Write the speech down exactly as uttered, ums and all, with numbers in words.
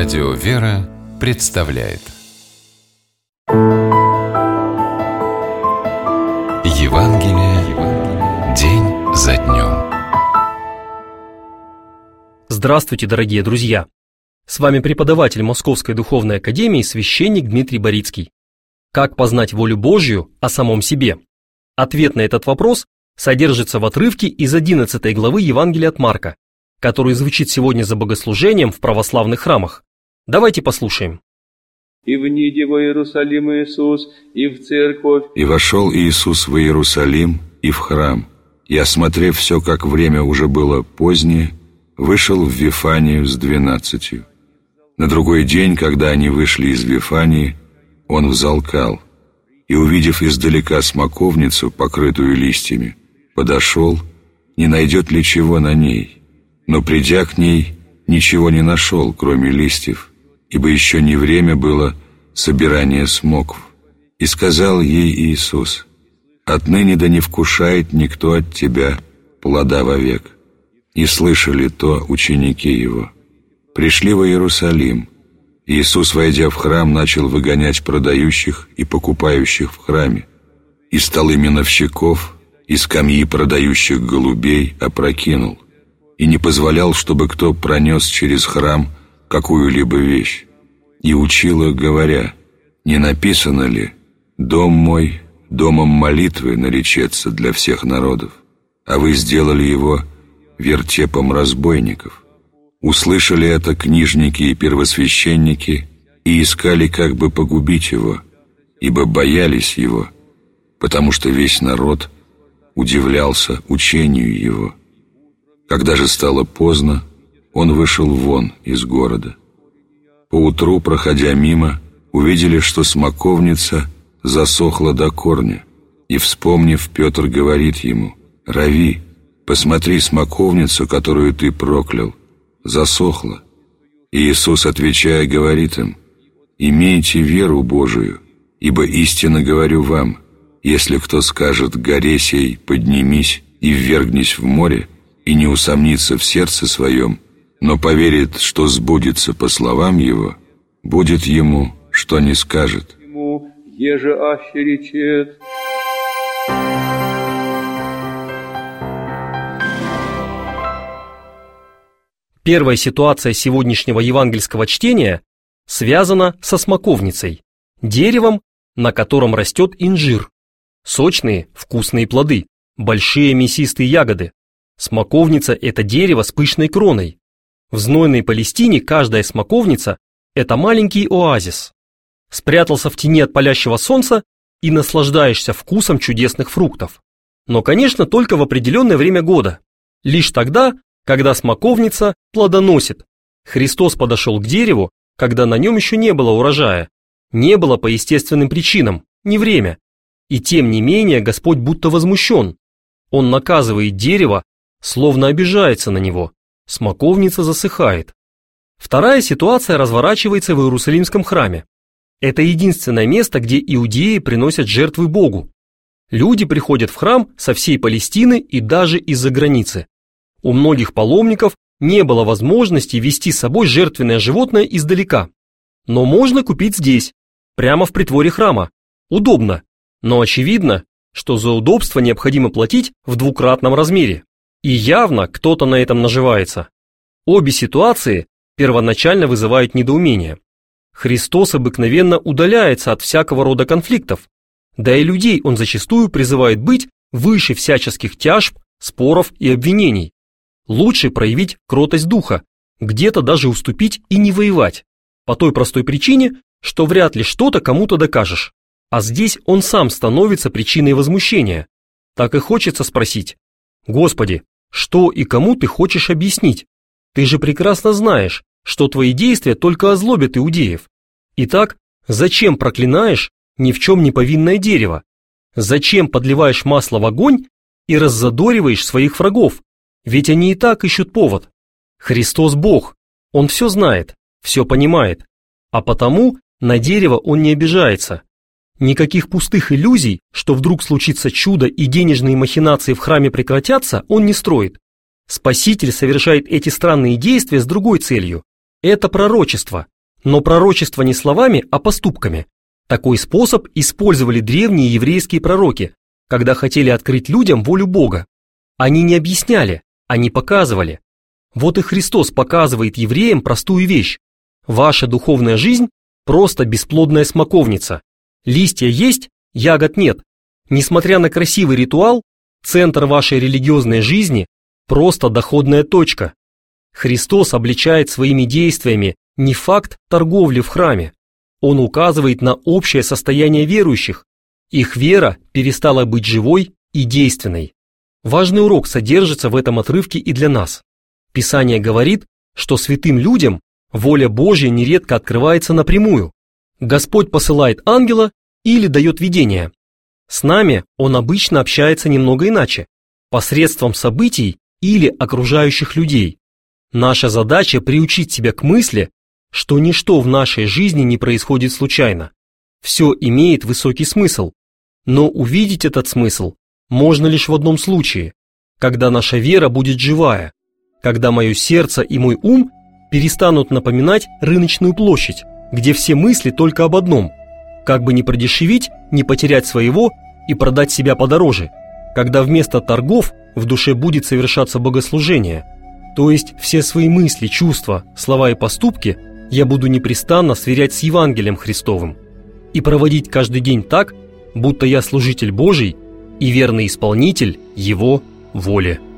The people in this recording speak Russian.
Радио «Вера» представляет Евангелие день за днем. Здравствуйте, дорогие друзья! С вами преподаватель Московской Духовной Академии священник Дмитрий Борицкий. Как познать волю Божью о самом себе? Ответ на этот вопрос содержится в отрывке из одиннадцатой главы Евангелия от Марка, который звучит сегодня за богослужением в православных храмах. Давайте послушаем. «И вниде во Иерусалим Иисус, и в церковь». «И вошел Иисус в Иерусалим и в храм, и, осмотрев все, как время уже было позднее, вышел в Вифанию с двенадцатью. На другой день, когда они вышли из Вифании, он взалкал, и, увидев издалека смоковницу, покрытую листьями, подошел, не найдет ли чего на ней. Но, придя к ней, ничего не нашел, кроме листьев, ибо еще не время было собирания смокв. И сказал ей Иисус: «Отныне да не вкушает никто от тебя плода вовек». И слышали то ученики его. Пришли в Иерусалим. Иисус, войдя в храм, начал выгонять продающих и покупающих в храме, и столы миновщиков, и скамьи продающих голубей опрокинул, и не позволял, чтобы кто пронес через храм какую-либо вещь. И учил их, говоря: «Не написано ли: дом мой домом молитвы наречется для всех народов? А вы сделали его вертепом разбойников». Услышали это книжники и первосвященники и искали, как бы погубить его, ибо боялись его, потому что весь народ удивлялся учению его. Когда же стало поздно, он вышел вон из города. Поутру, проходя мимо, увидели, что смоковница засохла до корня, и, вспомнив, Петр говорит ему: «Рави, посмотри, смоковницу, которую ты проклял, засохла». И Иисус, отвечая, говорит им: «Имейте веру Божию, ибо истинно говорю вам, если кто скажет горе сей: поднимись и ввергнись в море, и не усомнится в сердце своем, но поверит, что сбудется по словам его, будет ему, что не скажет». Ему еже аще речет. Первая ситуация сегодняшнего евангельского чтения связана со смоковницей, деревом, на котором растет инжир. Сочные, вкусные плоды, большие мясистые ягоды. Смоковница – это дерево с пышной кроной. В знойной Палестине каждая смоковница – это маленький оазис. Спрятался в тени от палящего солнца и наслаждаешься вкусом чудесных фруктов. Но, конечно, только в определенное время года. Лишь тогда, когда смоковница плодоносит. Христос подошел к дереву, когда на нем еще не было урожая. Не было по естественным причинам, не время. И тем не менее Господь будто возмущен. Он наказывает дерево, словно обижается на него. Смоковница засыхает. Вторая ситуация разворачивается в Иерусалимском храме. Это единственное место, где иудеи приносят жертвы Богу. Люди приходят в храм со всей Палестины и даже из-за границы. У многих паломников не было возможности вести с собой жертвенное животное издалека. Но можно купить здесь, прямо в притворе храма. Удобно, но очевидно, что за удобство необходимо платить в двукратном размере. И явно кто-то на этом наживается. Обе ситуации первоначально вызывают недоумение. Христос обыкновенно удаляется от всякого рода конфликтов, да и людей он зачастую призывает быть выше всяческих тяжб, споров и обвинений. Лучше проявить кротость духа, где-то даже уступить и не воевать, по той простой причине, что вряд ли что-то кому-то докажешь. А здесь он сам становится причиной возмущения. Так и хочется спросить: «Господи, что и кому ты хочешь объяснить? Ты же прекрасно знаешь, что твои действия только озлобят иудеев. Итак, зачем проклинаешь ни в чем не повинное дерево? Зачем подливаешь масло в огонь и раззадориваешь своих врагов? Ведь они и так ищут повод. Христос Бог, Он все знает, все понимает, а потому на дерево Он не обижается. Никаких пустых иллюзий, что вдруг случится чудо и денежные махинации в храме прекратятся, Он не строит. Спаситель совершает эти странные действия с другой целью. Это пророчество, Но пророчество не словами, а поступками. Такой способ использовали древние еврейские пророки, когда хотели открыть людям волю Бога. Они не объясняли, они показывали. Вот и Христос показывает евреям простую вещь. Ваша духовная жизнь – просто бесплодная смоковница. Листья есть, ягод нет. Несмотря на красивый ритуал, центр вашей религиозной жизни – просто доходная точка. Христос обличает своими действиями не факт торговли в храме. Он указывает на общее состояние верующих. Их вера перестала быть живой и действенной. Важный урок содержится в этом отрывке и для нас. Писание говорит, что святым людям воля Божья нередко открывается напрямую. Господь посылает ангела или дает видение. С нами Он обычно общается немного иначе, посредством событий или окружающих людей. Наша задача приучить себя к мысли, что ничто в нашей жизни не происходит случайно. Все имеет высокий смысл. Но увидеть этот смысл можно лишь в одном случае, когда наша вера будет живая, когда мое сердце и мой ум перестанут напоминать рыночную площадь, где все мысли только об одном – как бы не продешевить, не потерять своего и продать себя подороже, когда вместо торгов в душе будет совершаться богослужение, то есть все свои мысли, чувства, слова и поступки я буду непрестанно сверять с Евангелием Христовым и проводить каждый день так, будто я служитель Божий и верный исполнитель Его воли.